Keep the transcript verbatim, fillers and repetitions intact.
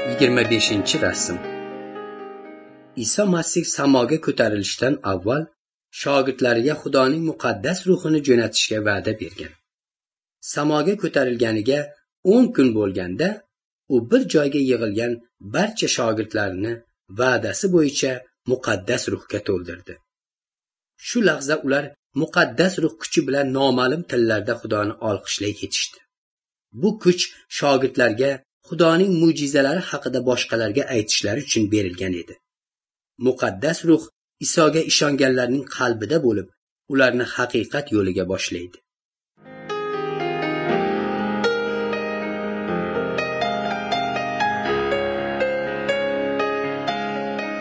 yigirma beshinchi rasm. Iso Masih samoga ko'tarilishdan avval shogirdlariga Xudoning muqaddas ruhini jo'natishga va'da bergan. Samoga ko'tarilganiga o'n kun bo'lganda, u bir joyga yig'ilgan barcha shogirdlarini va'dasi bo'yicha muqaddas ruhga to'ldirdi. Shu lahza ular muqaddas ruh kuchi bilan noma'lum tillarda Xudoni olqishlay ketishdi. Bu kuch shogirdlarga Xudoning mo'jizalari haqida boshqalarga aytishlari uchun berilgan edi. Muqaddas ruh Isoga ishonganlarning qalbida bo'lib, ularni haqiqat yo'liga boshlaydi.